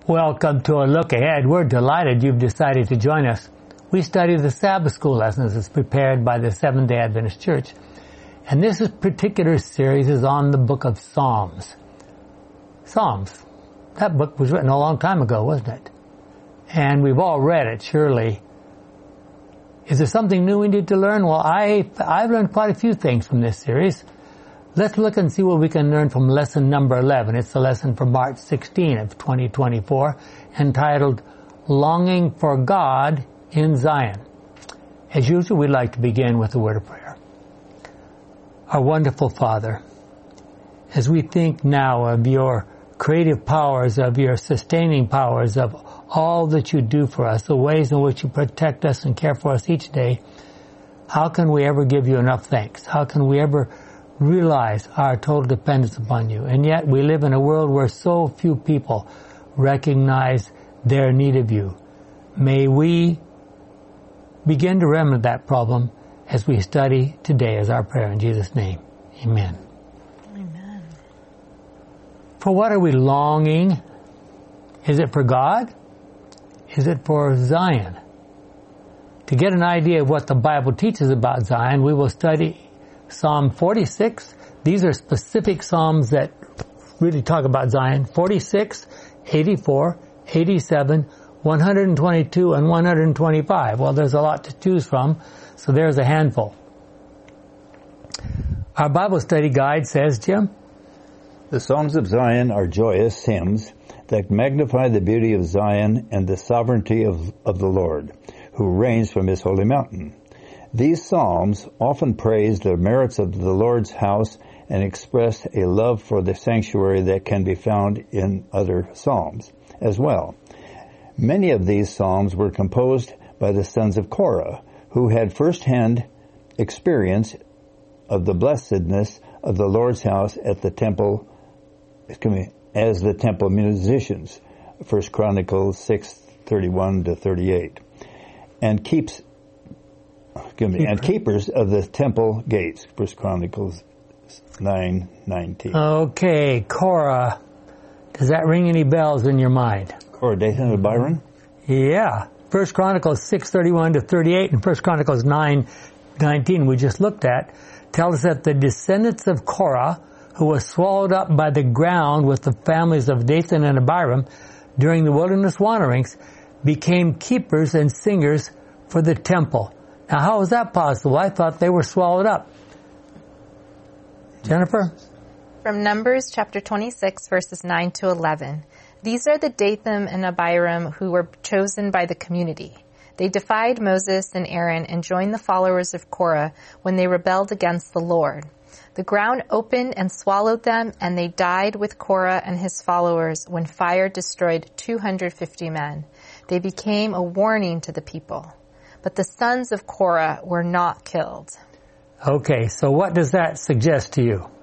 Welcome to a look ahead. We're delighted you've decided to join us. We study the Sabbath School lessons as prepared by the Seventh-day Adventist Church. And this particular series is on the book of Psalms. Psalms. That book was written a long time ago, wasn't it? And we've all read it, surely. Is there something new we need to learn? Well, I've learned quite a few things from this series. Let's look and see what we can learn from lesson number 11. It's the lesson for March 16 of 2024, entitled Longing for God in Zion. As usual, we'd like to begin with a word of prayer. Our wonderful Father, as we think now of your creative powers, of your sustaining powers, of all that you do for us, the ways in which you protect us and care for us each day, how can we ever give you enough thanks? How can we ever realize our total dependence upon you? And yet we live in a world where so few people recognize their need of you. May we begin to remedy that problem as we study today, as our prayer in Jesus' name. Amen. Amen. For what are we longing? Is it for God? Is it for Zion? To get an idea of what the Bible teaches about Zion, we will study Psalm 46. These are specific psalms that really talk about Zion. 46, 84, 87, 122, and 125. Well, there's a lot to choose from, so there's a handful. Our Bible study guide says, Jim? The songs of Zion are joyous hymns that magnify the beauty of Zion and the sovereignty of the Lord, who reigns from his holy mountain. These psalms often praise the merits of the Lord's house and express a love for the sanctuary that can be found in other psalms as well. Many of these psalms were composed by the sons of Korah, who had first-hand experience of the blessedness of the Lord's house at the temple, as the temple musicians, 1 Chronicles 6:31-38, and keepers of the temple gates, 1 Chronicles 9:19. Okay, Korah. Does that ring any bells in your mind? Korah, Dathan, and Abiram? Yeah. 1 Chronicles 6:31-38 and 1 Chronicles 9:19 we just looked at tell us that the descendants of Korah, who was swallowed up by the ground with the families of Dathan and Abiram during the wilderness wanderings, became keepers and singers for the temple. Now, how is that possible? I thought they were swallowed up. Jennifer? From Numbers chapter 26, verses 9 to 11. These are the Dathan and Abiram who were chosen by the community. They defied Moses and Aaron and joined the followers of Korah when they rebelled against the Lord. The ground opened and swallowed them, and they died with Korah and his followers when fire destroyed 250 men. They became a warning to the people. But the sons of Korah were not killed. Okay, so what does that suggest to you?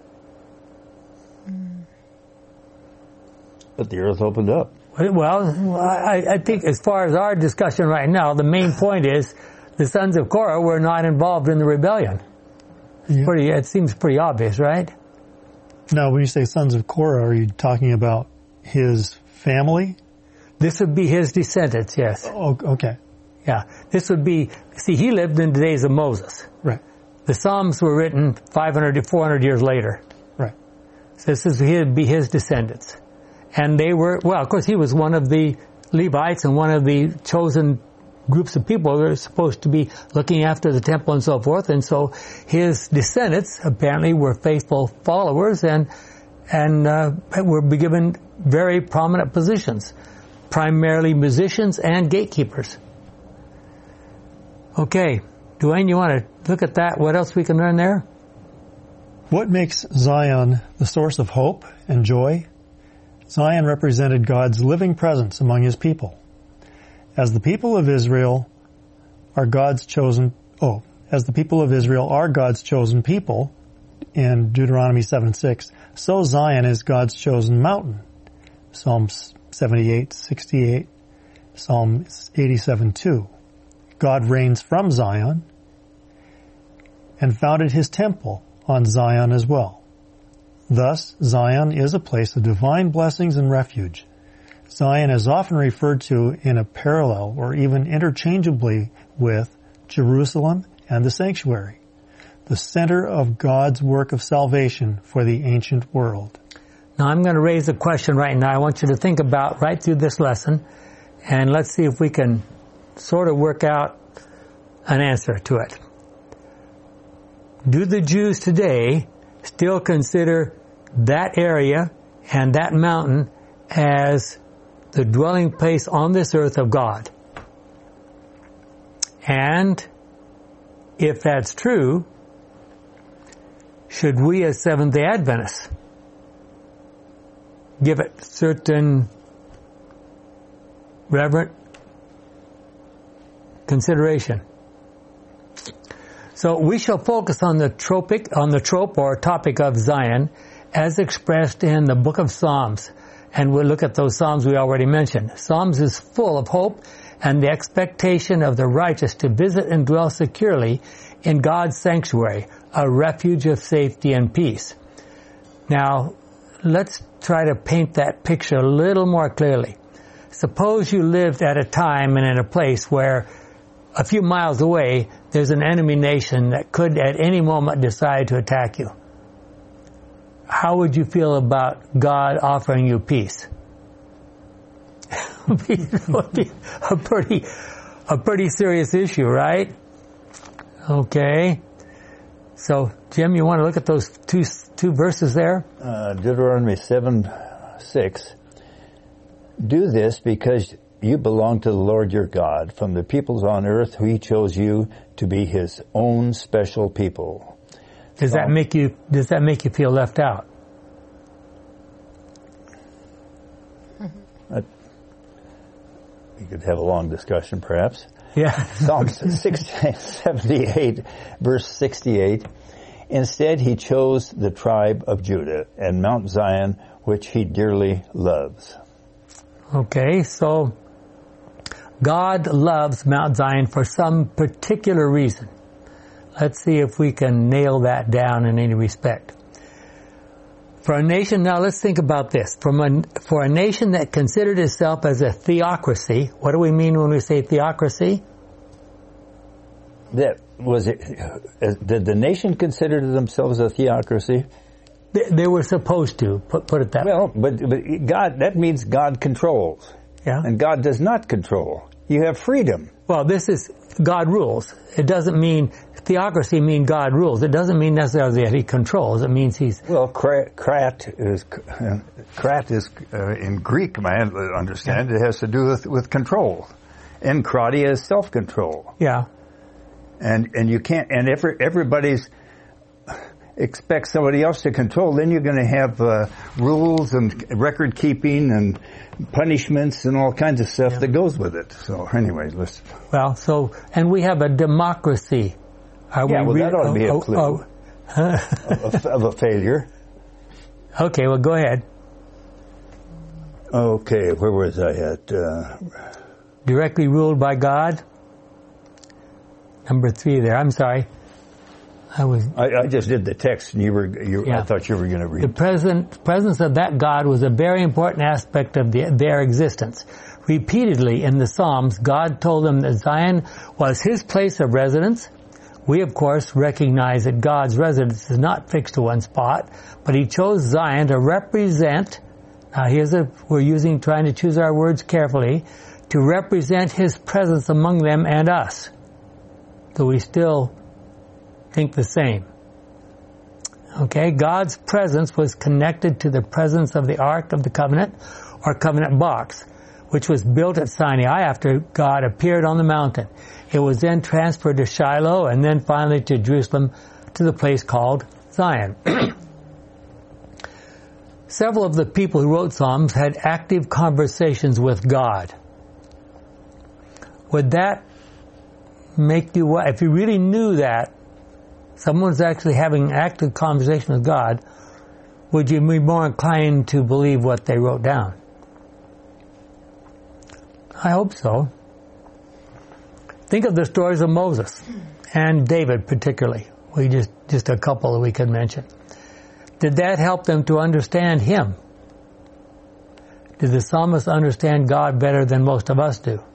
But the earth opened up. Well, I think as far as our discussion right now, the main point is the sons of Korah were not involved in the rebellion. Yeah. It seems pretty obvious, right? Now, when you say sons of Korah, are you talking about his family? This would be his descendants, yes. Oh, okay. Yeah. This would be, see, he lived in the days of Moses. Right. The Psalms were written 500 to 400 years later. Right. So he'd be his descendants. And they were, well, of course, he was one of the Levites and one of the chosen groups of people who were supposed to be looking after the temple and so forth. And so his descendants apparently were faithful followers and were given very prominent positions, primarily musicians and gatekeepers. Okay, Dwayne, you want to look at that? What else we can learn there? What makes Zion the source of hope and joy? Zion represented God's living presence among his people. As the people of Israel are God's chosen people in Deuteronomy 7:6, so Zion is God's chosen mountain. Psalms 78:68, Psalm 87:2. God reigns from Zion and founded his temple on Zion as well. Thus, Zion is a place of divine blessings and refuge. Zion is often referred to in a parallel or even interchangeably with Jerusalem and the sanctuary, the center of God's work of salvation for the ancient world. Now I'm going to raise a question right now I want you to think about right through this lesson, and let's see if we can sort of work out an answer to it. Do the Jews today still consider that area and that mountain as the dwelling place on this earth of God? And if that's true, should we as Seventh-day Adventists give it certain reverent consideration? So we shall focus on the trope or topic of Zion as expressed in the book of Psalms. And we'll look at those Psalms we already mentioned. Psalms is full of hope and the expectation of the righteous to visit and dwell securely in God's sanctuary, a refuge of safety and peace. Now, let's try to paint that picture a little more clearly. Suppose you lived at a time and in a place where a few miles away there's an enemy nation that could at any moment decide to attack you. How would you feel about God offering you peace? It would be a pretty serious issue, right? Okay. So, Jim, you want to look at those two verses there? Deuteronomy 7:6. Do this because you belong to the Lord your God, from the peoples on earth who he chose you to be his own special people. Does that make you feel left out? We could have a long discussion, perhaps. Yeah. Psalm 78, verse 68. Instead, he chose the tribe of Judah and Mount Zion, which he dearly loves. Okay, so God loves Mount Zion for some particular reason. Let's see if we can nail that down in any respect. For a nation, now let's think about this. For a nation that considered itself as a theocracy, what do we mean when we say theocracy? Did the nation consider themselves a theocracy? They were supposed to, put it that way. Well, but God, that means God controls. Yeah. And God does not control. You have freedom. Well, this is God rules. It doesn't mean theocracy mean God rules. It doesn't mean necessarily that he controls. It means he's... Well, krat is in Greek, I understand, it has to do with control. And kratia is self-control. Yeah. And you can't, and everybody's expects somebody else to control, then you're going to have rules and record keeping and punishments and all kinds of stuff that goes with it. So anyway, let's... Well, and we have a democracy. That ought to be a clue of a failure. Okay, well, go ahead. Okay, where was I at? Directly ruled by God. Number 3 there. I'm sorry. I just did the text, and I thought you were going to read. The presence of that God was a very important aspect of their existence. Repeatedly in the Psalms, God told them that Zion was his place of residence. We, of course, recognize that God's residence is not fixed to one spot, but he chose Zion to represent, now we're trying to choose our words carefully, to represent his presence among them and us. So we still think the same. Okay, God's presence was connected to the presence of the Ark of the Covenant, or covenant box, which was built at Sinai after God appeared on the mountain. It was then transferred to Shiloh and then finally to Jerusalem, to the place called Zion. Several of the people who wrote Psalms had active conversations with God. Would that make you, if you really knew that someone's actually having an active conversation with God, would you be more inclined to believe what they wrote down? I hope so. Think of the stories of Moses and David particularly. Just a couple that we could mention. Did that help them to understand him? Did the psalmist understand God better than most of us do?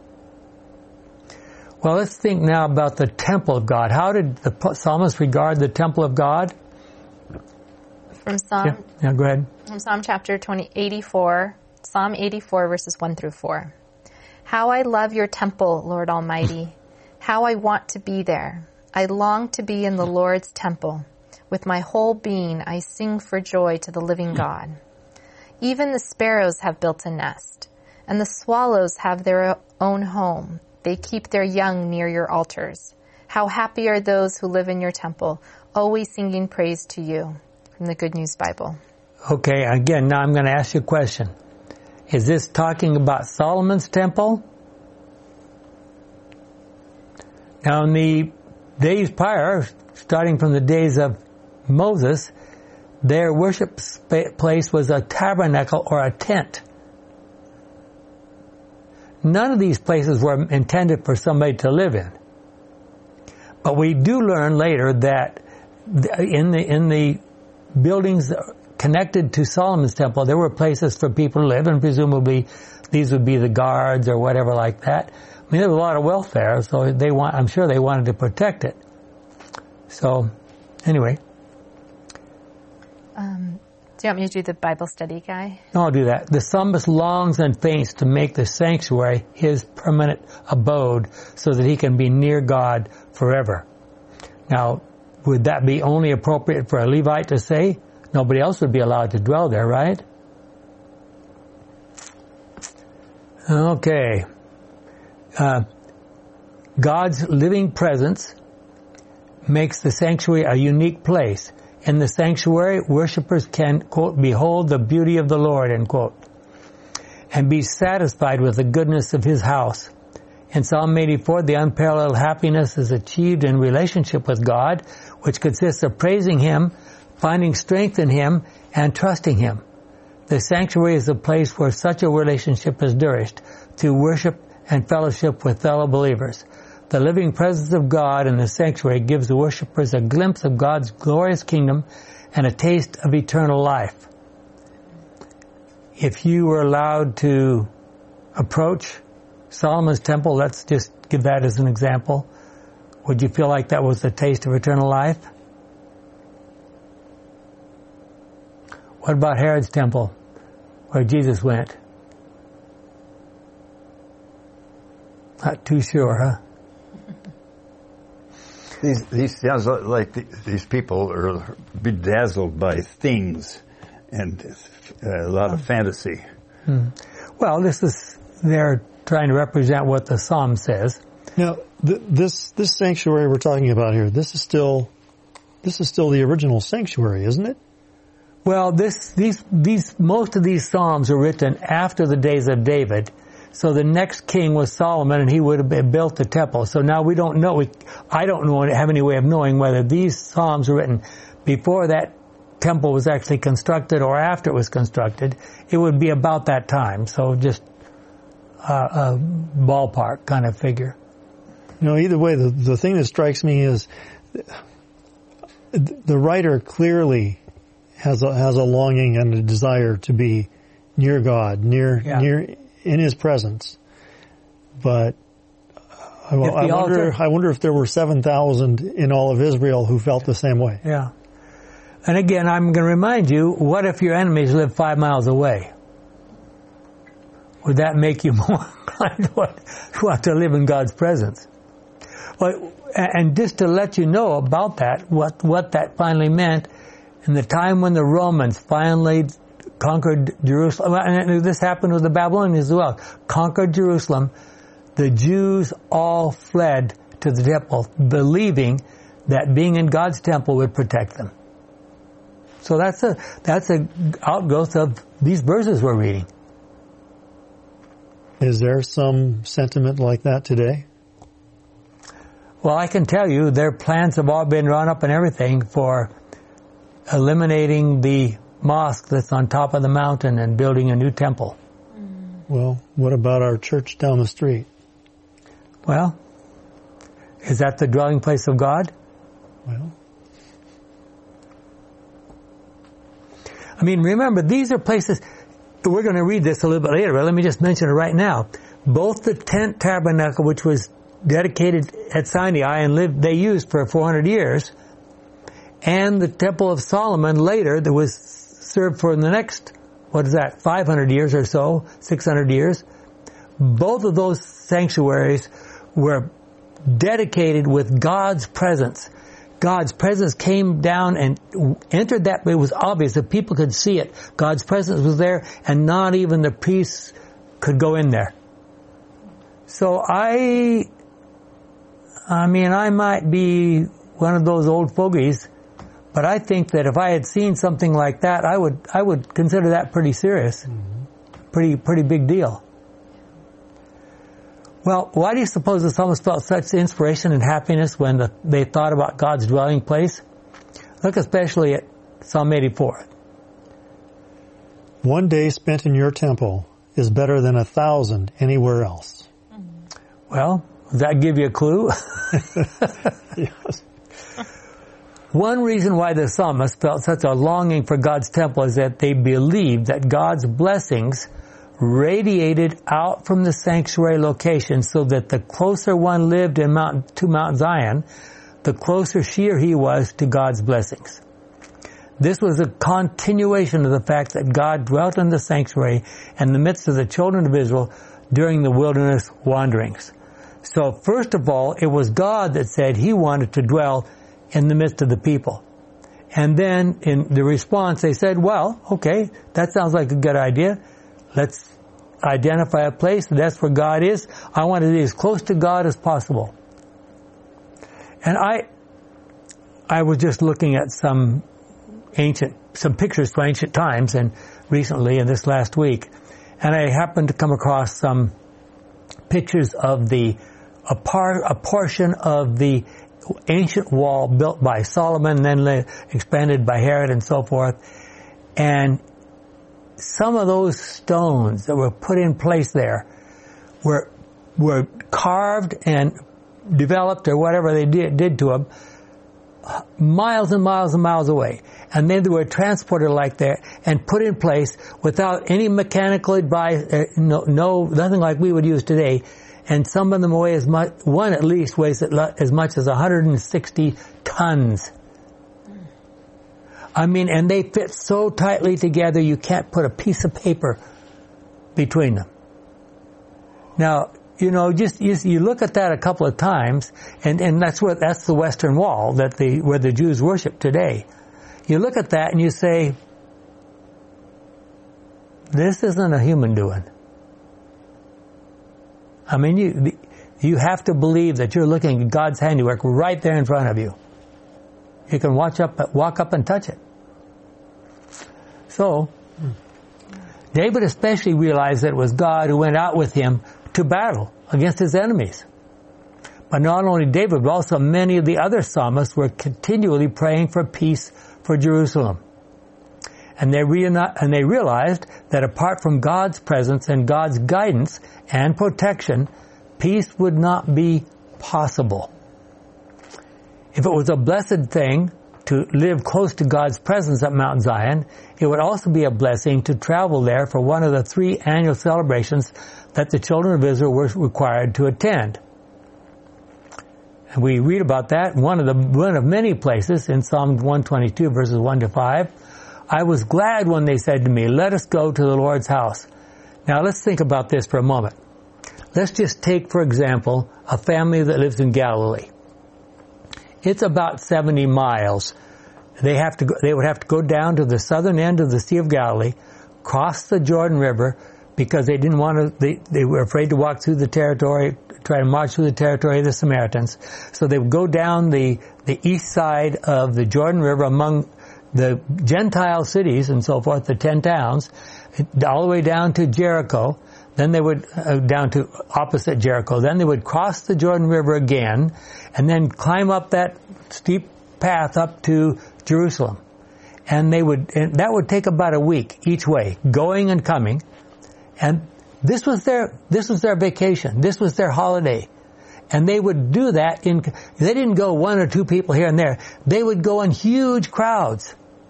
Well, let's think now about the temple of God. How did the psalmist regard the temple of God? From Psalm, yeah, go ahead. From Psalm chapter 84, Psalm 84, verses 1 through 4. How I love your temple, Lord Almighty. How I want to be there. I long to be in the Lord's temple. With my whole being, I sing for joy to the living God. Even the sparrows have built a nest, and the swallows have their own home. They keep their young near your altars. How happy are those who live in your temple, always singing praise to you. From the Good News Bible. Okay, again, now I'm going to ask you a question. Is this talking about Solomon's temple? Now, in the days prior, starting from the days of Moses, their worship place was a tabernacle or a tent. None of these places were intended for somebody to live in. But we do learn later that in the buildings connected to Solomon's temple, there were places for people to live, and presumably these would be the guards or whatever like that. I mean, there was a lot of wealth there, so I'm sure they wanted to protect it. So, anyway. Do you want me to do the Bible study guy? No, I'll do that. The psalmist longs and faints to make the sanctuary his permanent abode so that he can be near God forever. Now, would that be only appropriate for a Levite to say? Nobody else would be allowed to dwell there, right? Okay. God's living presence makes the sanctuary a unique place. In the sanctuary, worshipers can, quote, behold the beauty of the Lord, end quote, and be satisfied with the goodness of His house. In Psalm 84, the unparalleled happiness is achieved in relationship with God, which consists of praising Him, finding strength in Him, and trusting Him. The sanctuary is a place where such a relationship is nourished through worship and fellowship with fellow believers. The living presence of God in the sanctuary gives the worshipers a glimpse of God's glorious kingdom and a taste of eternal life. If you were allowed to approach Solomon's temple, let's just give that as an example, would you feel like that was the taste of eternal life? What about Herod's temple, where Jesus went? Not too sure, huh? These sounds like these people are bedazzled by things and a lot of fantasy. Well, they're trying to represent what the Psalm says. Now, this sanctuary we're talking about here, this is still the original sanctuary, isn't it? Well, most of these Psalms are written after the days of David. So the next king was Solomon, and he would have built the temple. So now we don't know. I don't have any way of knowing whether these Psalms were written before that temple was actually constructed or after it was constructed. It would be about that time. So just a ballpark kind of figure. Either way, the thing that strikes me is the writer clearly has a longing and a desire to be near God, near in His presence. But I wonder if there were 7,000 in all of Israel who felt the same way. Yeah. And again, I'm going to remind you, what if your enemies live 5 miles away? Would that make you more inclined to want to live in God's presence? Well, and just to let you know about that, what that finally meant, in the time when the Romans finally conquered Jerusalem, and this happened with the Babylonians as well, conquered Jerusalem, the Jews all fled to the temple, believing that being in God's temple would protect them. So that's a outgrowth of these verses we're reading. Is there some sentiment like that today? Well, I can tell you their plans have all been drawn up and everything for eliminating the mosque that's on top of the mountain and building a new temple. Well, what about our church down the street? Well, is that the dwelling place of God? Well, I mean, remember, these are places, we're going to read this a little bit later, but let me just mention it right now. Both the tent tabernacle, which was dedicated at Sinai and they used for 400 years, and the Temple of Solomon later that was served for the next, 500 years or so, 600 years. Both of those sanctuaries were dedicated with God's presence. God's presence came down and entered that, but it was obvious that people could see it. God's presence was there, and not even the priests could go in there. So I might be one of those old fogies, but I think that if I had seen something like that, I would consider that pretty serious. Mm-hmm. Pretty big deal. Well, why do you suppose the psalmist felt such inspiration and happiness when they thought about God's dwelling place? Look especially at Psalm 84. One day spent in your temple is better than 1,000 anywhere else. Well, does that give you a clue? Yes. One reason why the psalmist felt such a longing for God's temple is that they believed that God's blessings radiated out from the sanctuary location, so that the closer one lived to Mount Zion, the closer she or he was to God's blessings. This was a continuation of the fact that God dwelt in the sanctuary in the midst of the children of Israel during the wilderness wanderings. So first of all, it was God that said he wanted to dwell in the midst of the people. And then in the response, they said, well, okay, that sounds like a good idea. Let's identify a place. That's where God is. I want to be as close to God as possible. And I was just looking at some pictures from ancient times and recently in this last week. And I happened to come across some pictures of a portion of the ancient wall built by Solomon, then expanded by Herod and so forth. And some of those stones that were put in place there were carved and developed, or whatever they did to them, miles and miles and miles away. And then they were transported like that and put in place without any mechanical advice, nothing like we would use today. And some of them weigh as much, one at least weighs as much as 160 tons. And they fit so tightly together you can't put a piece of paper between them. Now, you look at that a couple of times, and that's the Western Wall where the Jews worship today. You look at that and you say, this isn't a human doing. You have to believe that you're looking at God's handiwork right there in front of you. You can walk up and touch it. So, David especially realized that it was God who went out with him to battle against his enemies. But not only David, but also many of the other psalmists were continually praying for peace for Jerusalem. And they realized that apart from God's presence and God's guidance and protection, peace would not be possible. If it was a blessed thing to live close to God's presence at Mount Zion, it would also be a blessing to travel there for one of the 3 annual celebrations that the children of Israel were required to attend. And we read about that in one of many places in Psalm 122, verses 1 to 5. I was glad when they said to me, let us go to the Lord's house. Now let's think about this for a moment. Let's just take, for example, a family that lives in Galilee. It's about 70 miles. They would have to go down to the southern end of the Sea of Galilee, cross the Jordan River, because they didn't want to, they were afraid to walk through the territory, try to march through the territory of the Samaritans. So they would go down the east side of the Jordan River among the Gentile cities and so forth, the 10 towns, all the way down to Jericho. Then they would, down to opposite Jericho. Then they would cross the Jordan River again, and then climb up that steep path up to Jerusalem. And that would take about a week each way, going and coming. And this was their vacation. This was their holiday. And they would do that they didn't go 1 or 2 people here and there. They would go in huge crowds.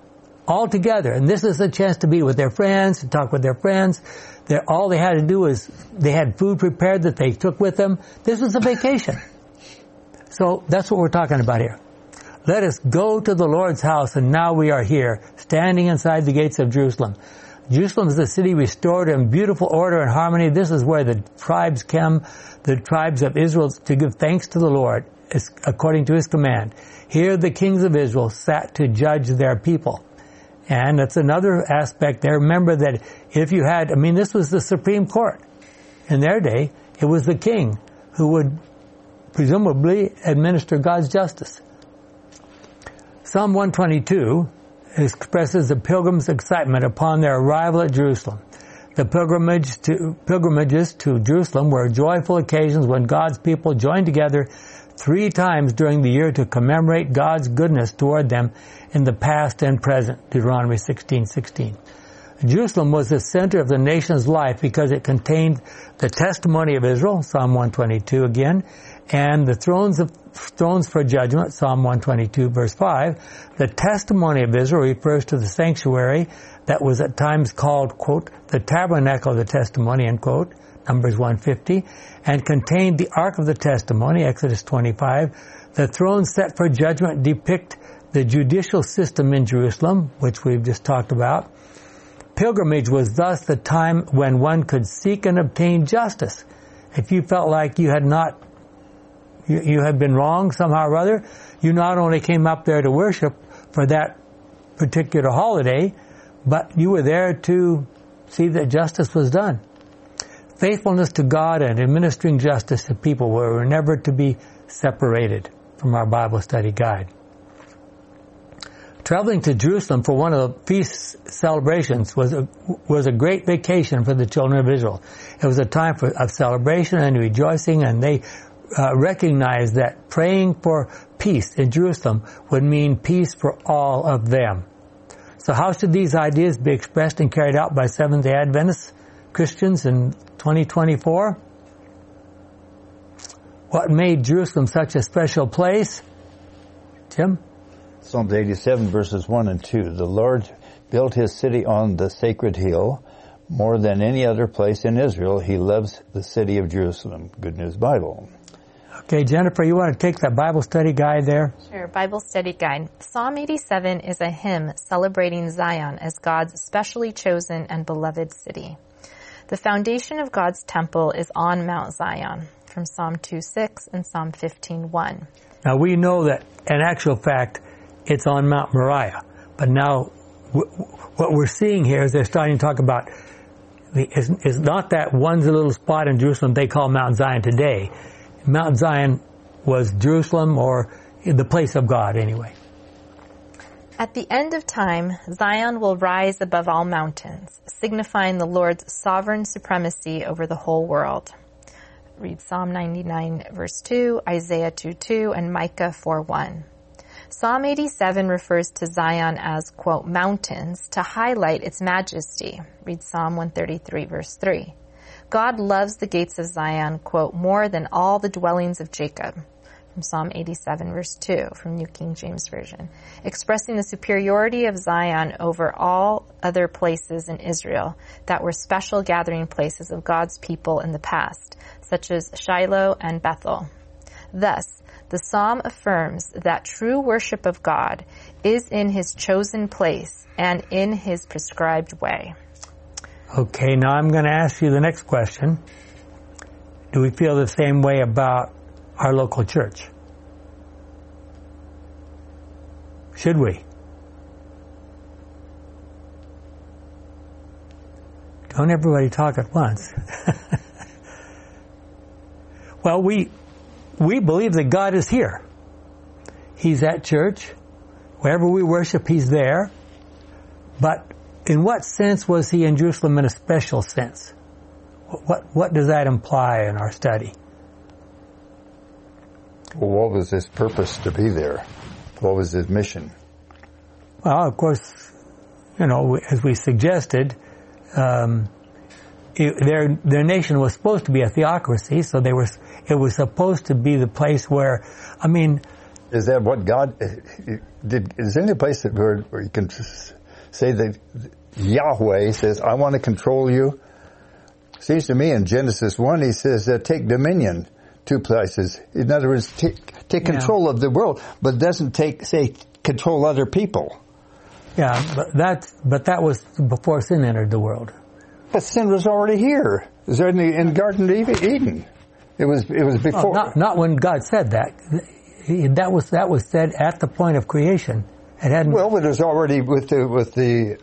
all together. And this is a chance to be with their friends, to talk with their friends. All they had to do is they had food prepared that they took with them. This was a vacation. So that's what we're talking about here. Let us go to the Lord's house, and now we are here, standing inside the gates of Jerusalem. Jerusalem is the city restored in beautiful order and harmony. This is where the tribes come, the tribes of Israel, to give thanks to the Lord, according to his command. Here the kings of Israel sat to judge their people. And that's another aspect there. Remember that if you had, this was the Supreme Court. In their day, it was the king who would presumably administer God's justice. Psalm 122 expresses the pilgrims' excitement upon their arrival at Jerusalem. The pilgrimages to Jerusalem were joyful occasions when God's people joined together 3 times during the year to commemorate God's goodness toward them in the past and present, Deuteronomy 16:16. Jerusalem was the center of the nation's life because it contained the testimony of Israel, Psalm 122 again, and the thrones for judgment, Psalm 122 verse 5. The testimony of Israel refers to the sanctuary that was at times called, quote, the tabernacle of the testimony, end quote, Numbers 150, and contained the Ark of the Testimony, Exodus 25. The thrones set for judgment depict the judicial system in Jerusalem, which we've just talked about. Pilgrimage was thus the time when one could seek and obtain justice. If you felt like you had been wrong somehow or other, you not only came up there to worship for that particular holiday, but you were there to see that justice was done. Faithfulness to God and administering justice to people were never to be separated from our Bible study guide. Traveling to Jerusalem for one of the feast celebrations was a great vacation for the children of Israel. It was a time of celebration and rejoicing, and they recognized that praying for peace in Jerusalem would mean peace for all of them. So how should these ideas be expressed and carried out by Seventh-day Adventist Christians in 2024? What made Jerusalem such a special place? Tim? Psalms 87 verses 1 and 2. The Lord built his city on the sacred hill. More than any other place in Israel, he loves the city of Jerusalem. Good News Bible. Okay, Jennifer, you want to take that Bible study guide there? Sure, Bible study guide. Psalm 87 is a hymn celebrating Zion as God's specially chosen and beloved city. The foundation of God's temple is on Mount Zion, from Psalm 2:6 and Psalm 15:1. Now we know that, in actual fact, it's on Mount Moriah. But now, what we're seeing here is they're starting to talk about, it's not that one little spot in Jerusalem they call Mount Zion today. Mount Zion was Jerusalem, or the place of God anyway. At the end of time, Zion will rise above all mountains, signifying the Lord's sovereign supremacy over the whole world. Read Psalm 99 verse 2, Isaiah 2:2, and Micah 4:1. Psalm 87 refers to Zion as, quote, mountains to highlight its majesty. Read Psalm 133 verse 3. God loves the gates of Zion, quote, more than all the dwellings of Jacob. From Psalm 87 verse 2 from New King James Version, expressing the superiority of Zion over all other places in Israel that were special gathering places of God's people in the past, such as Shiloh and Bethel. Thus, the psalm affirms that true worship of God is in his chosen place and in his prescribed way. Okay, now I'm going to ask you the next question. Do we feel the same way about our local church? Should we? Don't everybody talk at once. Well, we believe that God is here. He's at church. Wherever we worship, he's there. But in what sense was he in Jerusalem in a special sense? What does that imply in our study? Well, what was his purpose to be there? What was his mission? Well, of course, as we suggested, their nation was supposed to be a theocracy, so it was supposed to be the place where, is that what God did? Is there any place where you can say that Yahweh says, I want to control you. Seems to me in Genesis 1, he says, take dominion, 2 places. In other words, take control of the world, but doesn't say control other people. Yeah, but that was before sin entered the world. But sin was already here. It was in Garden of Eden. It was before. Oh, not when God said that. That was said at the point of creation. It hadn't. Well, it was already with the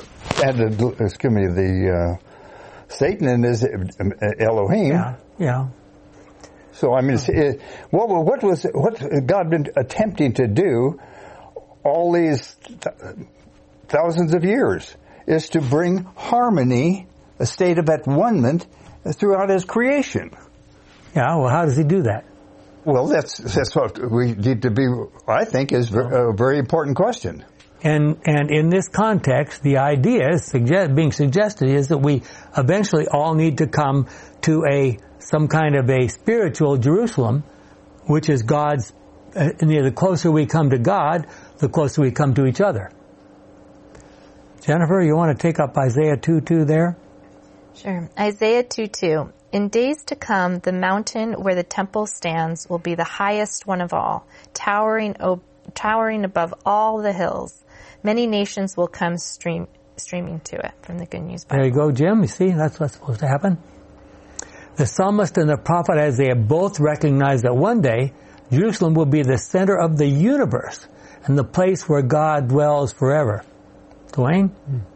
Satan and his Elohim. Yeah. So I mean, what God been attempting to do all these thousands of years is to bring harmony, a state of at-one-ment throughout His creation. Yeah. Well, how does He do that? Well, that's what we need to be. I think is a very important question. And in this context, the idea being suggested is that we eventually all need to come to some kind of a spiritual Jerusalem, which is God's. The closer we come to God, the closer we come to each other. Jennifer, you want to take up Isaiah 2:2 there? Sure. Isaiah 2:2. In days to come, the mountain where the temple stands will be the highest one of all, towering above all the hills. Many nations will come streaming to it, from the Good News Bible. There you go, Jim. You see, that's what's supposed to happen. The psalmist and the prophet Isaiah both recognize that one day Jerusalem will be the center of the universe and the place where God dwells forever. Dwayne?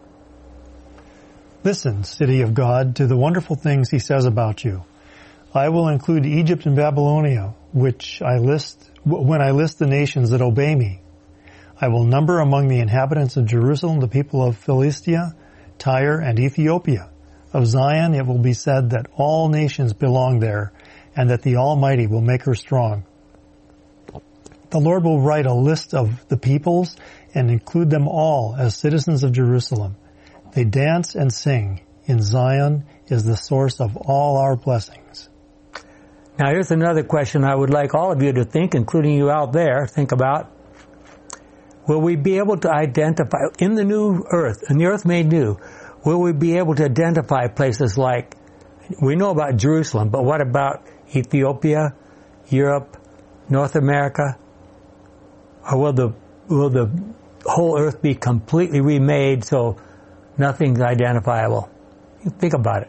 Listen, city of God, to the wonderful things He says about you. I will include Egypt and Babylonia, when I list the nations that obey me. I will number among the inhabitants of Jerusalem the people of Philistia, Tyre, and Ethiopia. Of Zion it will be said that all nations belong there, and that the Almighty will make her strong. The Lord will write a list of the peoples and include them all as citizens of Jerusalem. They dance and sing. In Zion is the source of all our blessings. Now here's another question I would like all of you to think, including you out there, think about. Will we be able to identify, in the new earth, in the earth made new, will we be able to identify places like, we know about Jerusalem, but what about Ethiopia, Europe, North America? Or will the whole earth be completely remade so nothing's identifiable? You think about it.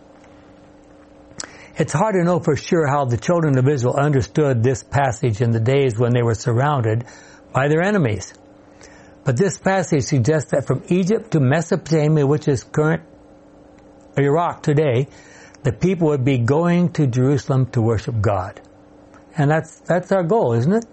It's hard to know for sure how the children of Israel understood this passage in the days when they were surrounded by their enemies. But this passage suggests that from Egypt to Mesopotamia, which is current Iraq today, the people would be going to Jerusalem to worship God. And that's our goal, isn't it?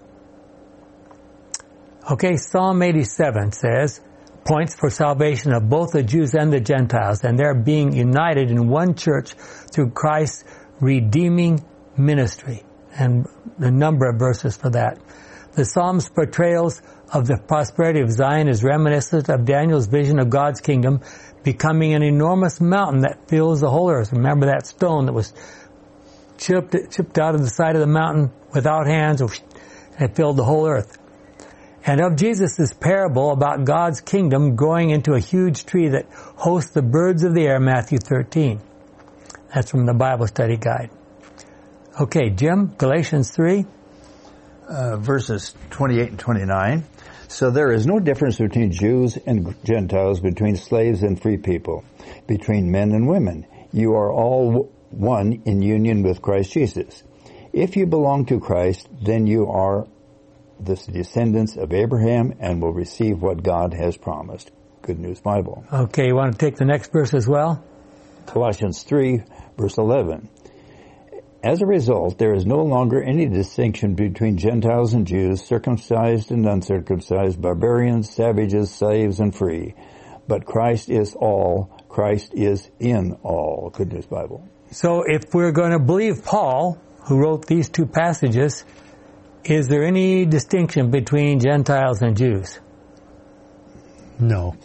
Okay, Psalm 87 points for salvation of both the Jews and the Gentiles, and they're being united in one church through Christ's redeeming ministry. And a number of verses for that. The Psalm's portrayals of the prosperity of Zion is reminiscent of Daniel's vision of God's kingdom becoming an enormous mountain that fills the whole earth. Remember that stone that was chipped out of the side of the mountain without hands, and it filled the whole earth. And of Jesus' parable about God's kingdom growing into a huge tree that hosts the birds of the air, Matthew 13. That's from the Bible Study Guide. Okay, Jim, Galatians 3. Verses 28 and 29. So there is no difference between Jews and Gentiles, between slaves and free people, between men and women. You are all one in union with Christ Jesus. If you belong to Christ, then you are the descendants of Abraham and will receive what God has promised. Good News Bible. Okay, you want to take the next verse as well? Colossians 3, verse 11. As a result, there is no longer any distinction between Gentiles and Jews, circumcised and uncircumcised, barbarians, savages, slaves, and free. But Christ is all. Christ is in all. Good News Bible. So if we're going to believe Paul, who wrote these two passages, is there any distinction between Gentiles and Jews? No.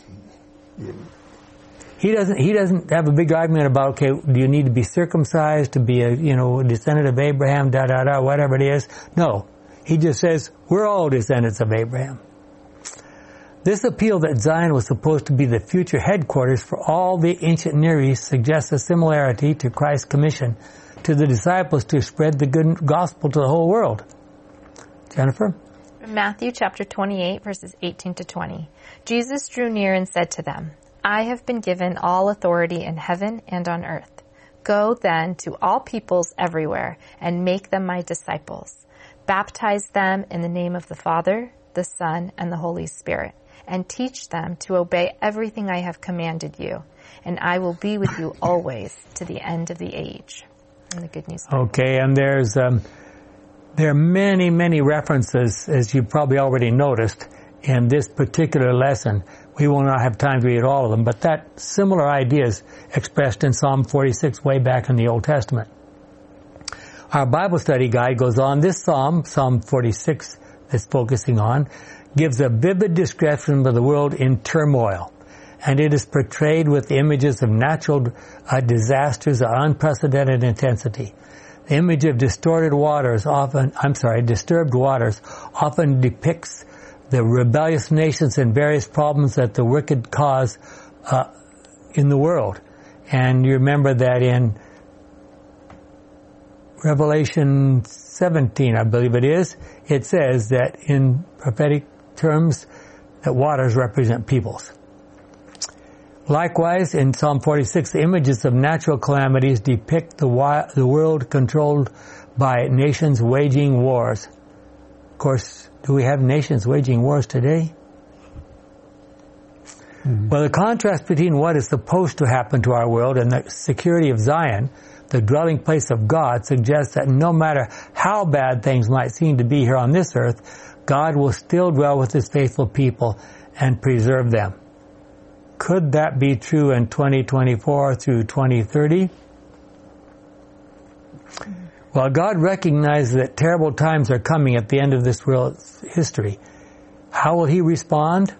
He doesn't have a big argument about, okay, do you need to be circumcised to be a descendant of Abraham, whatever it is. No. He just says, we're all descendants of Abraham. This appeal that Zion was supposed to be the future headquarters for all the ancient Near East suggests a similarity to Christ's commission to the disciples to spread the good gospel to the whole world. Jennifer? Matthew chapter 28, verses 18 to 20. Jesus drew near and said to them, I have been given all authority in heaven and on earth. Go then to all peoples everywhere and make them my disciples. Baptize them in the name of the Father, the Son, and the Holy Spirit, and teach them to obey everything I have commanded you. And I will be with you always to the end of the age. In the Good News Bible. Okay, and there are many, many references, as you probably already noticed, in this particular lesson. We will not have time to read all of them, but that similar idea is expressed in Psalm 46 way back in the Old Testament. Our Bible study guide goes on. This Psalm 46, that's focusing on, gives a vivid description of the world in turmoil. And it is portrayed with images of natural disasters of unprecedented intensity. The image of disturbed waters often depicts the rebellious nations and various problems that the wicked cause in the world. And you remember that in Revelation 17, I believe it is, it says that in prophetic terms that waters represent peoples. Likewise, in Psalm 46, the images of natural calamities depict the world controlled by nations waging wars. Of course, do we have nations waging wars today? Mm-hmm. Well, the contrast between what is supposed to happen to our world and the security of Zion, the dwelling place of God, suggests that no matter how bad things might seem to be here on this earth, God will still dwell with His faithful people and preserve them. Could that be true in 2024 through 2030? Well, God recognizes that terrible times are coming at the end of this world's history. How will He respond?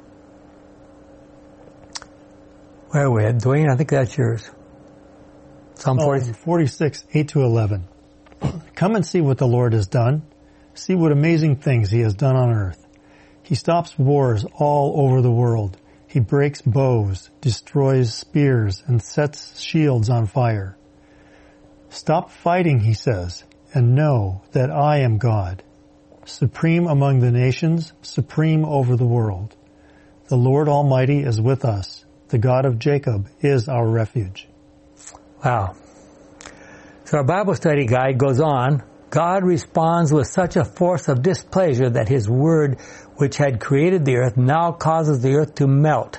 Where are we at? Dwayne, I think that's yours. Psalm 46, 8 to 11. Come and see what the Lord has done. See what amazing things He has done on earth. He stops wars all over the world. He breaks bows, destroys spears, and sets shields on fire. Stop fighting, He says, and know that I am God, supreme among the nations, supreme over the world. The Lord Almighty is with us. The God of Jacob is our refuge. Wow. So our Bible study guide goes on. God responds with such a force of displeasure that His word, which had created the earth, now causes the earth to melt.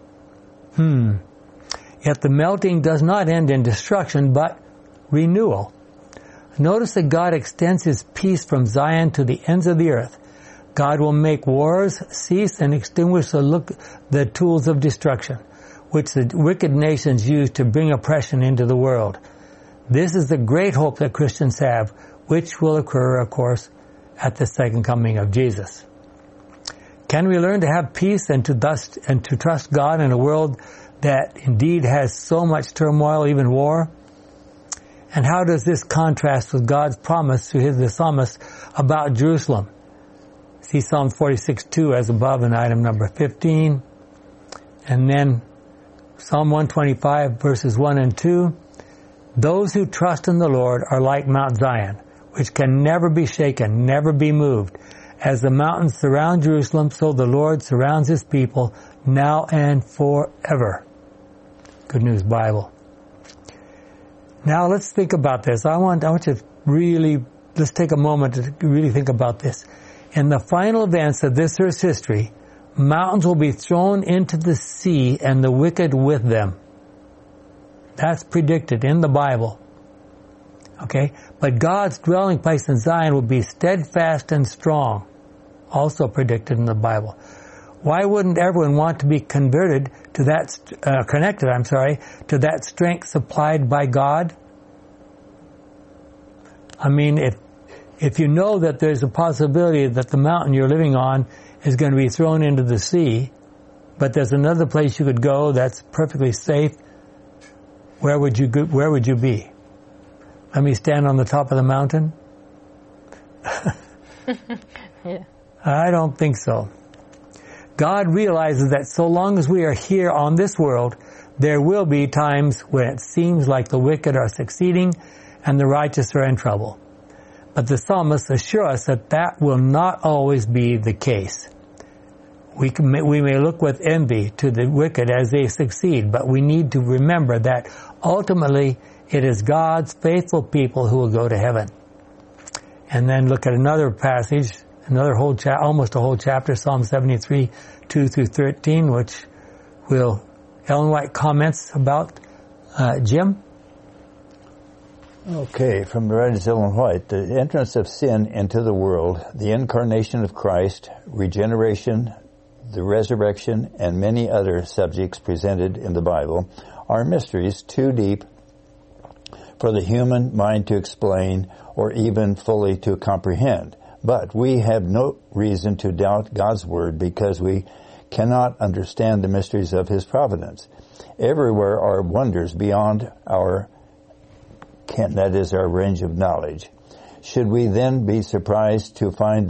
Yet the melting does not end in destruction, but renewal. Notice that God extends His peace from Zion to the ends of the earth. God will make wars cease and extinguish the tools of destruction, which the wicked nations use to bring oppression into the world. This is the great hope that Christians have, which will occur, of course, at the second coming of Jesus. Can we learn to have peace and to trust God in a world that indeed has so much turmoil, even war? And how does this contrast with God's promise to the psalmist about Jerusalem? See Psalm 46:2 as above in item number 15. And then Psalm 125 verses 1 and 2. Those who trust in the Lord are like Mount Zion, which can never be shaken, never be moved. As the mountains surround Jerusalem, so the Lord surrounds His people now and forever. Good News Bible. Now let's think about this. I want you to let's take a moment to really think about this. In the final events of this earth's history, mountains will be thrown into the sea and the wicked with them. That's predicted in the Bible. Okay? But God's dwelling place in Zion will be steadfast and strong. Also predicted in the Bible. Why wouldn't everyone want to be connected to that strength supplied by God? I mean, if you know that there's a possibility that the mountain you're living on is going to be thrown into the sea, but there's another place you could go that's perfectly safe, where would you be? Let me stand on the top of the mountain? Yeah. I don't think so. God realizes that so long as we are here on this world, there will be times when it seems like the wicked are succeeding and the righteous are in trouble. But the psalmists assure us that that will not always be the case. We may look with envy to the wicked as they succeed, but we need to remember that ultimately it is God's faithful people who will go to heaven. And then look at another passage, almost a whole chapter, Psalm 73, 2 through 13, which Ellen White comments about. Jim? Okay, from the writers Ellen White, the entrance of sin into the world, the incarnation of Christ, regeneration, the resurrection, and many other subjects presented in the Bible are mysteries too deep for the human mind to explain or even fully to comprehend. But we have no reason to doubt God's Word because we cannot understand the mysteries of His providence. Everywhere are wonders beyond our range of knowledge. Should we then be surprised to find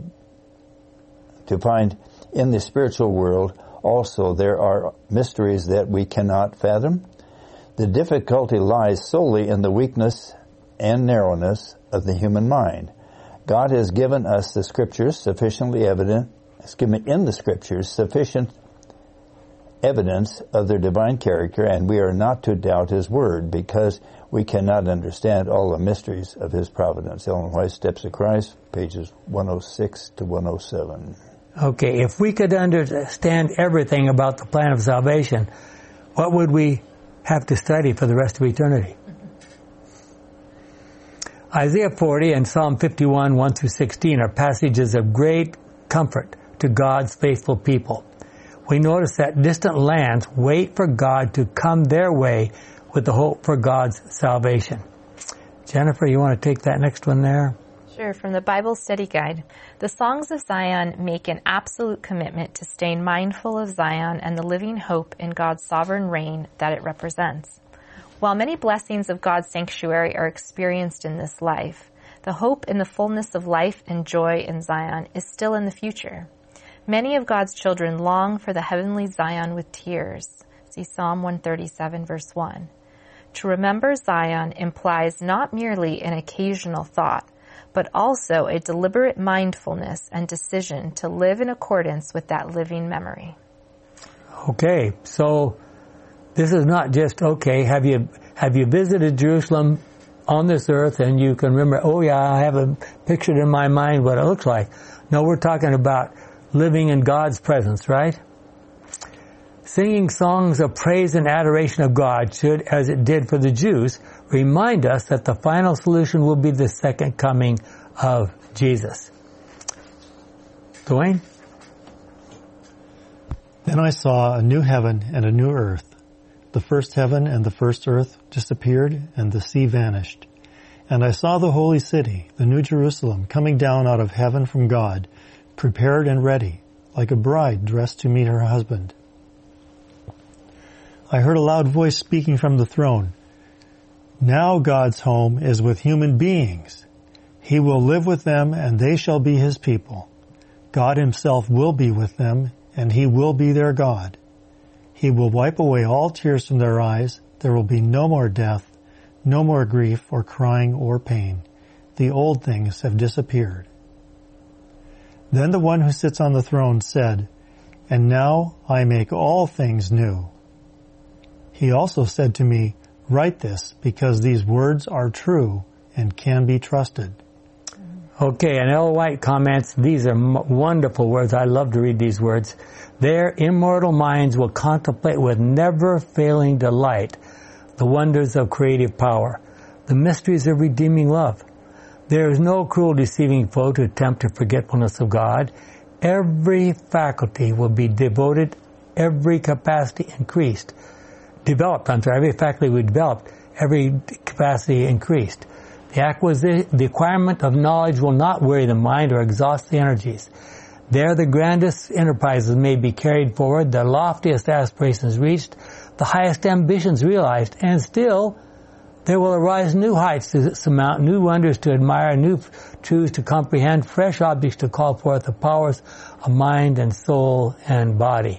in the spiritual world also there are mysteries that we cannot fathom? The difficulty lies solely in the weakness and narrowness of the human mind. God has given us the Scriptures sufficient evidence of their divine character, and we are not to doubt His Word because we cannot understand all the mysteries of His providence. Ellen White, Steps of Christ, pages 106 to 107. Okay, if we could understand everything about the plan of salvation, what would we have to study for the rest of eternity? Isaiah 40 and Psalm 51, 1 through 16 are passages of great comfort to God's faithful people. We notice that distant lands wait for God to come their way with the hope for God's salvation. Jennifer, you want to take that next one there? Sure. From the Bible Study Guide, the Songs of Zion make an absolute commitment to staying mindful of Zion and the living hope in God's sovereign reign that it represents. While many blessings of God's sanctuary are experienced in this life, the hope in the fullness of life and joy in Zion is still in the future. Many of God's children long for the heavenly Zion with tears. See Psalm 137, verse 1. To remember Zion implies not merely an occasional thought, but also a deliberate mindfulness and decision to live in accordance with that living memory. Okay, so this is not just, okay, have you visited Jerusalem on this earth and you can remember, oh yeah, I have a picture in my mind what it looks like. No, we're talking about living in God's presence, right? Singing songs of praise and adoration of God should, as it did for the Jews, remind us that the final solution will be the second coming of Jesus. Dwayne? Then I saw a new heaven and a new earth. The first heaven and the first earth disappeared, and the sea vanished. And I saw the holy city, the new Jerusalem, coming down out of heaven from God, prepared and ready, like a bride dressed to meet her husband. I heard a loud voice speaking from the throne. Now God's home is with human beings. He will live with them, and they shall be His people. God Himself will be with them, and He will be their God. He will wipe away all tears from their eyes. There will be no more death, no more grief or crying or pain. The old things have disappeared. Then the one who sits on the throne said, And now I make all things new. He also said to me, Write this, because these words are true and can be trusted. Okay, and Ellen White comments, these are wonderful words. I love to read these words. Their immortal minds will contemplate with never-failing delight the wonders of creative power, the mysteries of redeeming love. There is no cruel, deceiving foe to tempt the forgetfulness of God. Every faculty will be devoted, every capacity increased. Every faculty we developed, every capacity increased. The acquirement of knowledge will not weary the mind or exhaust the energies. There the grandest enterprises may be carried forward, the loftiest aspirations reached, the highest ambitions realized, and still There will arise new heights to surmount, new wonders to admire, new truths to comprehend, fresh objects to call forth the powers of mind and soul and body.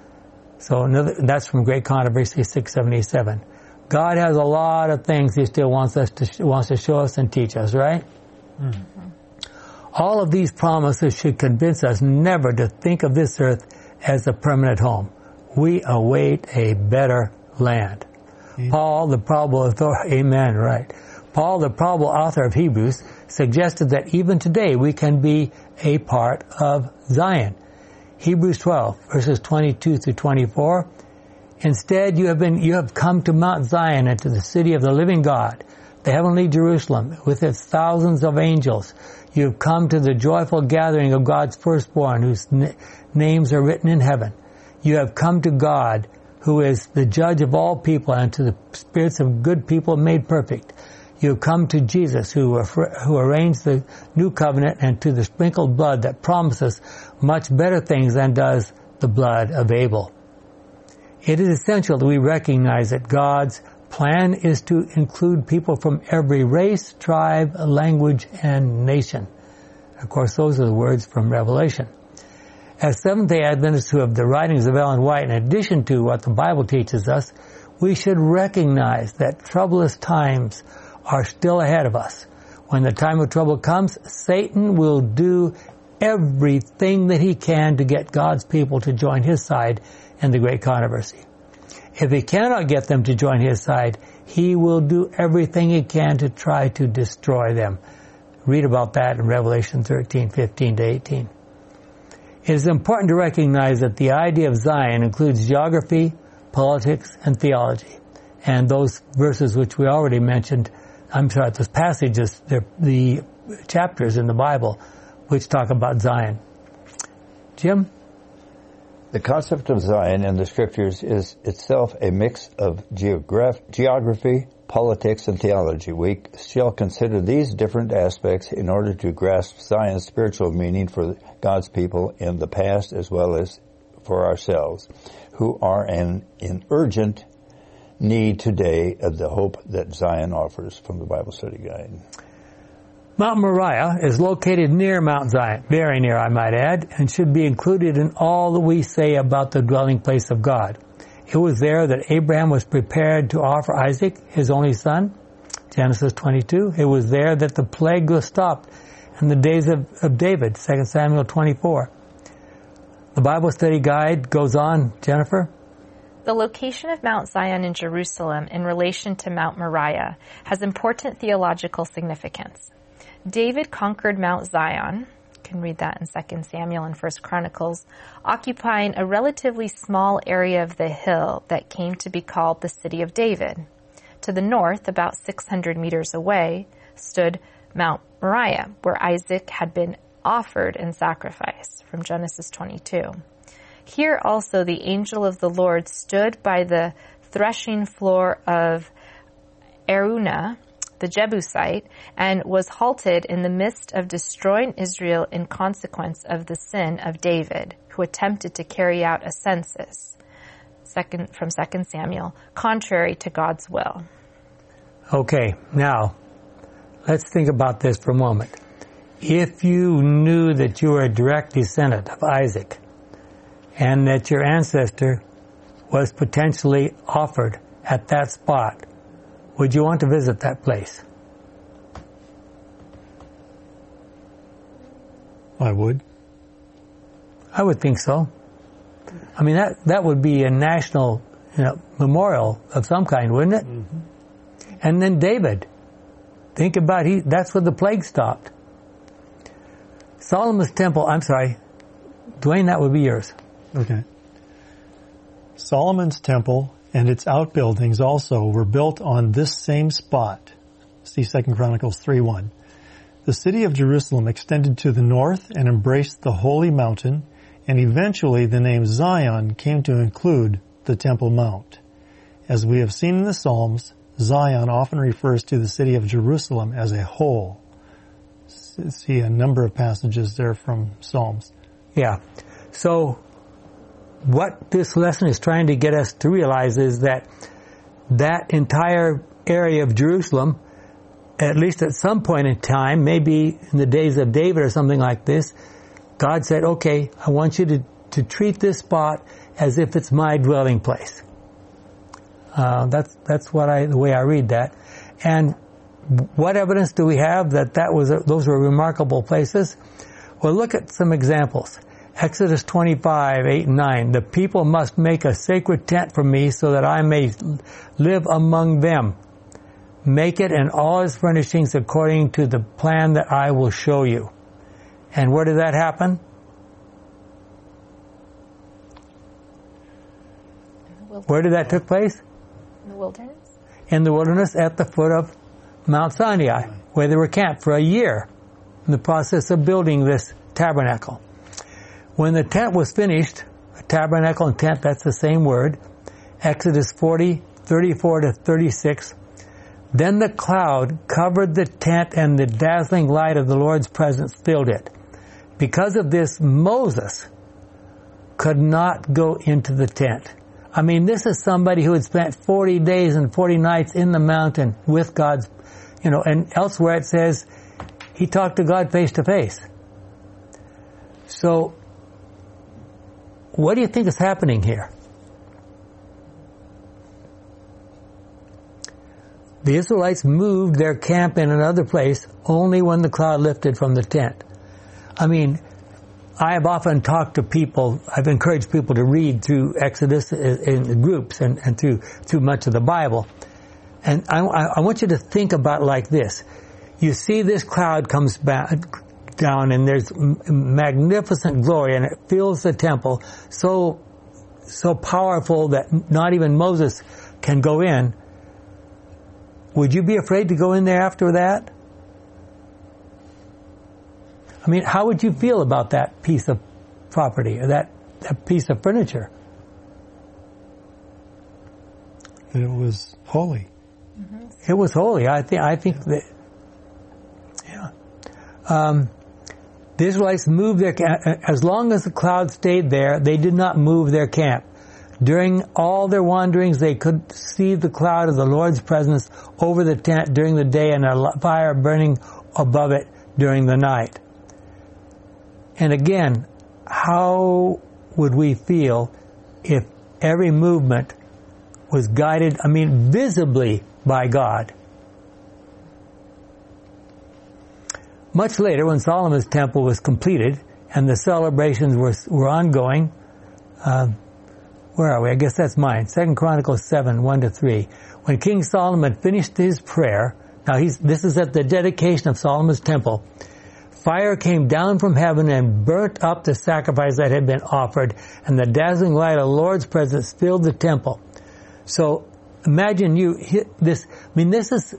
So that's from Great Controversy 677. God has a lot of things He still wants to show us and teach us, right? Mm-hmm. All of these promises should convince us never to think of this earth as a permanent home. We await a better land. Amen. Paul, the probable author, amen, right. Paul, the probable author of Hebrews, suggested that even today we can be a part of Zion. Hebrews 12, verses 22 through 24. Instead, you have come to Mount Zion and to the city of the living God, the heavenly Jerusalem, with its thousands of angels. You have come to the joyful gathering of God's firstborn, whose names are written in heaven. You have come to God, who is the judge of all people, and to the spirits of good people made perfect. You have come to Jesus, who arranged the new covenant, and to the sprinkled blood that promises much better things than does the blood of Abel. It is essential that we recognize that God's plan is to include people from every race, tribe, language, and nation. Of course, those are the words from Revelation. As Seventh-day Adventists who have the writings of Ellen White, in addition to what the Bible teaches us, we should recognize that troublous times are still ahead of us. When the time of trouble comes, Satan will do everything that he can to get God's people to join his side in the Great Controversy. If he cannot get them to join his side, he will do everything he can to try to destroy them. Read about that in Revelation 13, 15 to 18. It is important to recognize that the idea of Zion includes geography, politics, and theology. And those verses which we already mentioned, those passages, the chapters in the Bible which talk about Zion. Jim? The concept of Zion in the Scriptures is itself a mix of geography, politics, and theology. We shall consider these different aspects in order to grasp Zion's spiritual meaning for God's people in the past as well as for ourselves, who are in urgent need today of the hope that Zion offers, from the Bible Study Guide. Mount Moriah is located near Mount Zion, very near, I might add, and should be included in all that we say about the dwelling place of God. It was there that Abraham was prepared to offer Isaac, his only son, Genesis 22. It was there that the plague was stopped in the days of David, 2 Samuel 24. The Bible Study Guide goes on, Jennifer. The location of Mount Zion in Jerusalem in relation to Mount Moriah has important theological significance. David conquered Mount Zion, you can read that in 2 Samuel and 1 Chronicles, occupying a relatively small area of the hill that came to be called the City of David. To the north, about 600 meters away, stood Mount Moriah, where Isaac had been offered in sacrifice, from Genesis 22. Here also the angel of the Lord stood by the threshing floor of Araunah, the Jebusite, and was halted in the midst of destroying Israel in consequence of the sin of David, who attempted to carry out a census, from 2 Samuel, contrary to God's will. Okay, now, let's think about this for a moment. If you knew that you were a direct descendant of Isaac, and that your ancestor was potentially offered at that spot, would you want to visit that place? I would. I would think so. I mean, that would be a national, memorial of some kind, wouldn't it? Mm-hmm. And then David. Think about that's where the plague stopped. Solomon's temple, I'm sorry, Dwayne, that would be yours. Okay. Solomon's temple and its outbuildings also were built on this same spot. See 2 Chronicles 3:1. The city of Jerusalem extended to the north and embraced the holy mountain, and eventually the name Zion came to include the Temple Mount. As we have seen in the Psalms, Zion often refers to the city of Jerusalem as a whole. See a number of passages there from Psalms. Yeah. So what this lesson is trying to get us to realize is that entire area of Jerusalem, at least at some point in time, maybe in the days of David or something like this, God said, okay, I want you to treat this spot as if it's my dwelling place. That's the way I read that. And what evidence do we have that those were remarkable places? Well, look at some examples. Exodus 25, 8 and 9. The people must make a sacred tent for me so that I may live among them. Make it and all its furnishings according to the plan that I will show you. And where did that happen? Where did that take place? In the wilderness. In the wilderness at the foot of Mount Sinai, where they were camped for a year in the process of building this tabernacle. When the tent was finished, a tabernacle and tent, that's the same word, Exodus 40, 34 to 36, then the cloud covered the tent and the dazzling light of the Lord's presence filled it. Because of this, Moses could not go into the tent. I mean, this is somebody who had spent 40 days and 40 nights in the mountain with God's, and elsewhere it says he talked to God face to face. So, what do you think is happening here? The Israelites moved their camp in another place only when the cloud lifted from the tent. I mean, I have often talked to people, I've encouraged people to read through Exodus in groups and through much of the Bible. And I want you to think about it like this. You see this cloud comes back down and there's magnificent glory and it fills the temple so powerful that not even Moses can go in. Would you be afraid to go in there after that? I mean, how would you feel about that piece of property or that piece of furniture? It was holy. Mm-hmm. It was holy. I think that, yeah. The Israelites moved their camp. As long as the cloud stayed there, they did not move their camp. During all their wanderings, they could see the cloud of the Lord's presence over the tent during the day and a fire burning above it during the night. And again, how would we feel if every movement was guided, visibly by God? Much later, when Solomon's temple was completed and the celebrations were ongoing, where are we? I guess that's mine. 2 Chronicles 7, 1 to 3. When King Solomon finished his prayer, now this is at the dedication of Solomon's temple, fire came down from heaven and burnt up the sacrifice that had been offered, and the dazzling light of the Lord's presence filled the temple. So imagine this. This is,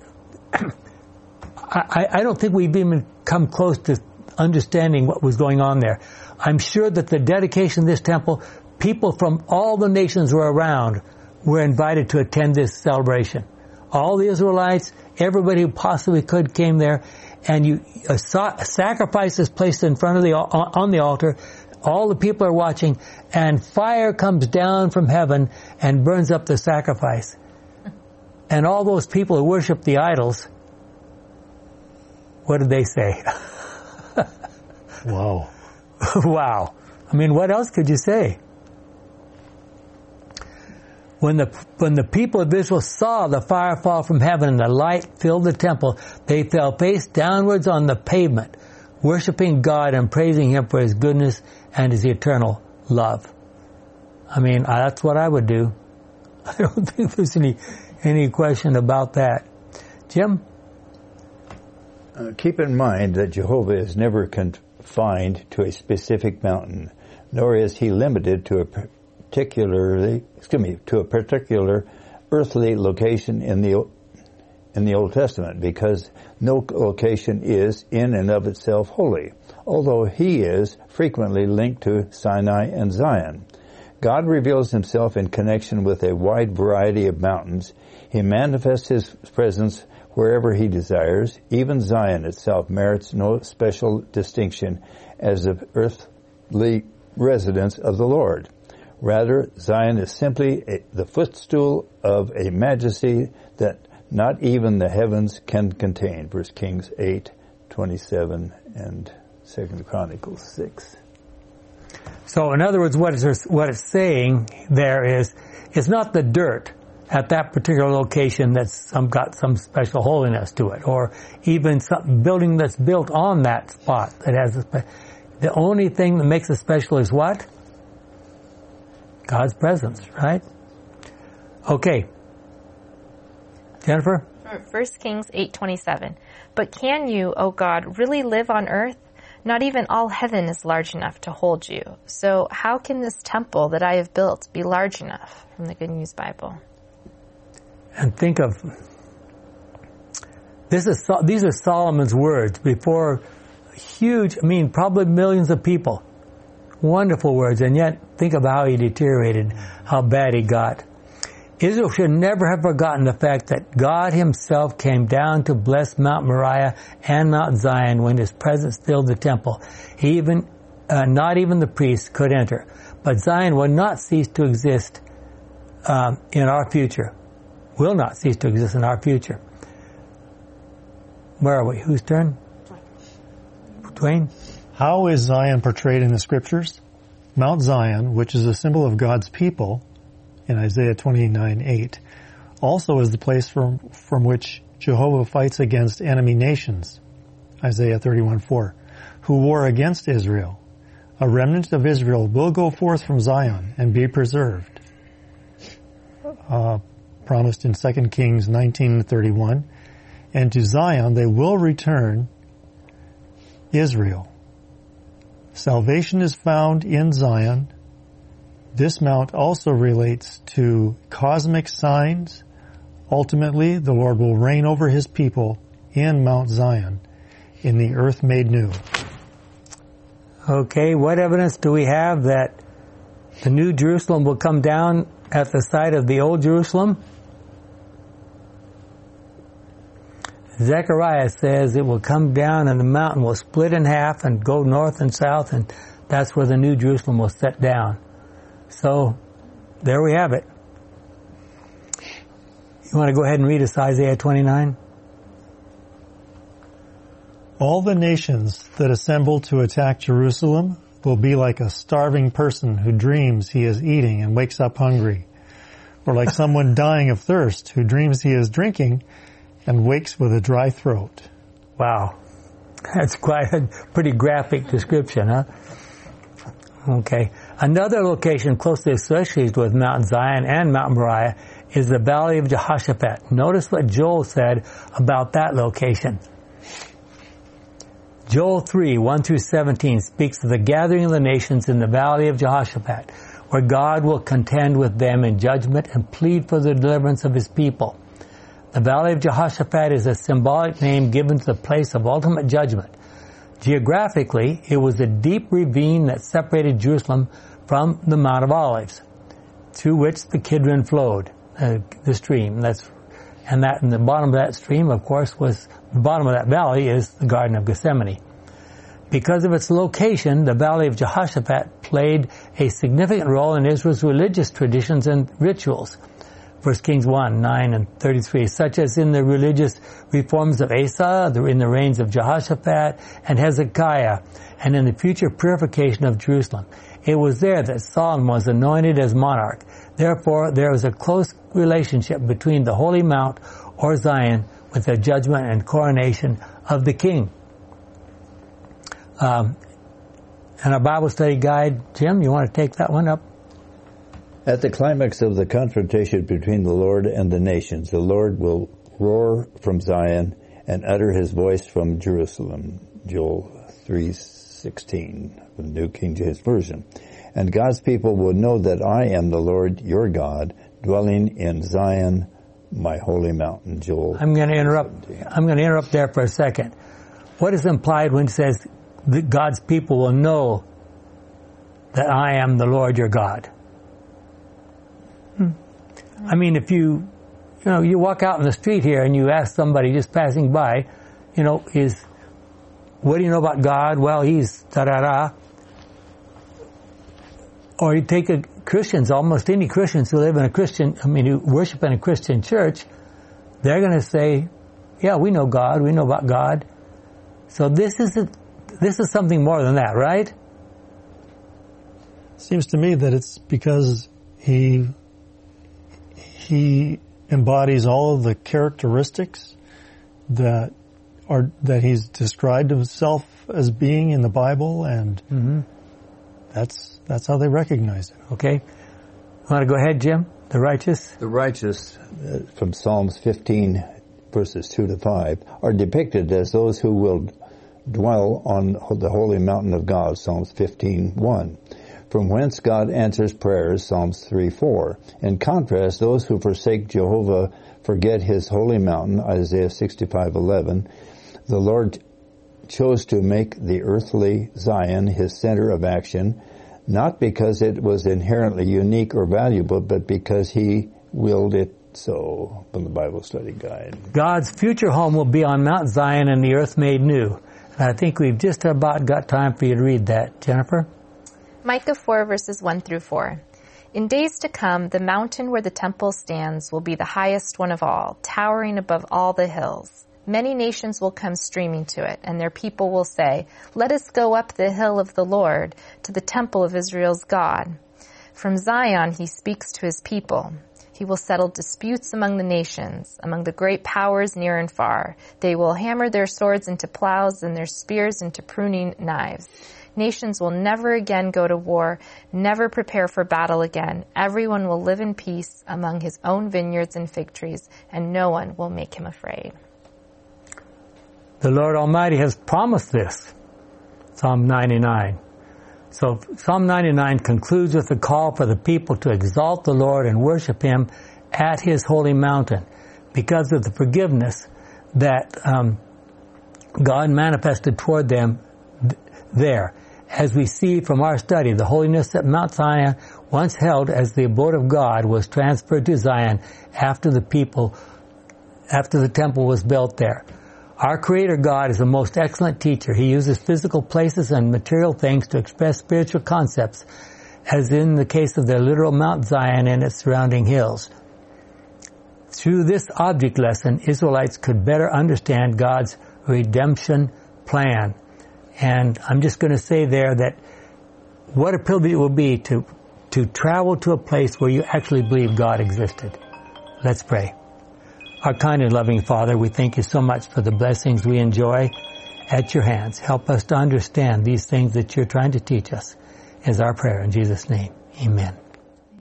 I don't think we've even come close to understanding what was going on there. I'm sure that the dedication of this temple, people from all the nations were around were invited to attend this celebration. All the Israelites, everybody who possibly could came there, and a sacrifice is placed in front of on the altar. All the people are watching, and fire comes down from heaven and burns up the sacrifice. And all those people who worship the idols, what did they say? Wow. Wow. What else could you say? When the people of Israel saw the fire fall from heaven and the light filled the temple, they fell face downwards on the pavement, worshiping God and praising Him for His goodness and His eternal love. That's what I would do. I don't think there's any question about that. Jim? Keep in mind that Jehovah is never confined to a specific mountain, nor is He limited to a particular earthly location in the Old Testament, because no location is in and of itself holy, although He is frequently linked to Sinai and Zion. God reveals Himself in connection with a wide variety of mountains. He manifests His presence wherever He desires. Even Zion itself merits no special distinction as the earthly residence of the Lord. Rather, Zion is simply the footstool of a majesty that not even the heavens can contain. 1 Kings 8:27 and 2 Chronicles 6. So in other words, what it's saying there is, it's not the dirt at that particular location that's got some special holiness to it, or even some building that's built on that spot that has the only thing that makes it special is what? God's presence, right? Okay. Jennifer? 1 Kings 8:27. But can you, O God, really live on earth? Not even all heaven is large enough to hold you. So how can this temple that I have built be large enough? From the Good News Bible. And think of, these are Solomon's words before huge, probably millions of people. Wonderful words, and yet think of how he deteriorated, how bad he got. Israel should never have forgotten the fact that God himself came down to bless Mount Moriah and Mount Zion when his presence filled the temple. Not even the priests could enter. But Zion will not cease to exist in our future. Will not cease to exist in our future. Where are we? Whose turn? Dwayne? How is Zion portrayed in the Scriptures? Mount Zion, which is a symbol of God's people, in Isaiah 29:8, also is the place from which Jehovah fights against enemy nations, Isaiah 31:4, who war against Israel. A remnant of Israel will go forth from Zion and be preserved, promised in 2 Kings 19:31, and to Zion they will return, Israel. Salvation is found in Zion. This mount also relates to cosmic signs. Ultimately, the Lord will reign over his people in Mount Zion, in the earth made new. Okay, what evidence do we have that the New Jerusalem will come down at the site of the Old Jerusalem? Zechariah says it will come down and the mountain will split in half and go north and south, and that's where the New Jerusalem will set down. So, there we have it. You want to go ahead and read us Isaiah 29? All the nations that assemble to attack Jerusalem will be like a starving person who dreams he is eating and wakes up hungry, or like someone dying of thirst who dreams he is drinking and wakes with a dry throat. Wow. That's quite a pretty graphic description, huh? Okay. Another location closely associated with Mount Zion and Mount Moriah is the Valley of Jehoshaphat. Notice what Joel said about that location. Joel 3:1-17 speaks of the gathering of the nations in the Valley of Jehoshaphat, where God will contend with them in judgment and plead for the deliverance of his people. The Valley of Jehoshaphat is a symbolic name given to the place of ultimate judgment. Geographically, it was a deep ravine that separated Jerusalem from the Mount of Olives, through which the Kidron flowed, the stream. And the bottom of that stream, of course, the bottom of that valley is the Garden of Gethsemane. Because of its location, the Valley of Jehoshaphat played a significant role in Israel's religious traditions and rituals. 1 Kings 1:9-33, such as in the religious reforms of Asa, in the reigns of Jehoshaphat and Hezekiah, and in the future purification of Jerusalem. It was there that Solomon was anointed as monarch. Therefore, there was a close relationship between the Holy Mount, or Zion, with the judgment and coronation of the king. And our Bible study guide, Jim, you want to take that one up? At the climax of the confrontation between the Lord and the nations, the Lord will roar from Zion and utter his voice from Jerusalem. Joel 3:16, the New King James Version. And God's people will know that I am the Lord your God, dwelling in Zion, my holy mountain. Joel. I'm going to interrupt there for a second. What is implied when it says that God's people will know that I am the Lord your God? I mean, if you walk out in the street here and you ask somebody just passing by, what do you know about God? Well, he's da-da-da. Or you take Christians, almost any Christians who live in who worship in a Christian church, they're going to say, yeah, we know God, we know about God. So this is something more than that, right? Seems to me that it's because he embodies all of the characteristics that he's described himself as being in the Bible, and that's how they recognize it. Okay. Want to go ahead, Jim? The righteous? The righteous, from Psalms 15, verses 2 to 5, are depicted as those who will dwell on the holy mountain of God, Psalms 15:1. From whence God answers prayers, Psalms 3:4. In contrast, those who forsake Jehovah forget his holy mountain, Isaiah 65:11. The Lord chose to make the earthly Zion his center of action, not because it was inherently unique or valuable, but because he willed it so, from the Bible Study Guide. God's future home will be on Mount Zion and the earth made new. And I think we've just about got time for you to read that. Jennifer? Micah 4, verses 1 through 4. In days to come, the mountain where the temple stands will be the highest one of all, towering above all the hills. Many nations will come streaming to it, and their people will say, "Let us go up the hill of the Lord, to the temple of Israel's God." From Zion he speaks to his people. He will settle disputes among the nations, among the great powers near and far. They will hammer their swords into plows and their spears into pruning knives. Nations will never again go to war, never prepare for battle again. Everyone will live in peace among his own vineyards and fig trees, and no one will make him afraid. The Lord Almighty has promised this. Psalm 99. So Psalm 99 concludes with a call for the people to exalt the Lord and worship him at his holy mountain because of the forgiveness that God manifested toward them there. As we see from our study, the holiness that Mount Zion once held as the abode of God was transferred to Zion after the temple was built there. Our Creator God is a most excellent teacher. He uses physical places and material things to express spiritual concepts, as in the case of the literal Mount Zion and its surrounding hills. Through this object lesson, Israelites could better understand God's redemption plan. And I'm just going to say there that what a privilege it will be to travel to a place where you actually believe God existed. Let's pray. Our kind and loving Father, we thank you so much for the blessings we enjoy at your hands. Help us to understand these things that you're trying to teach us, is our prayer in Jesus' name. Amen.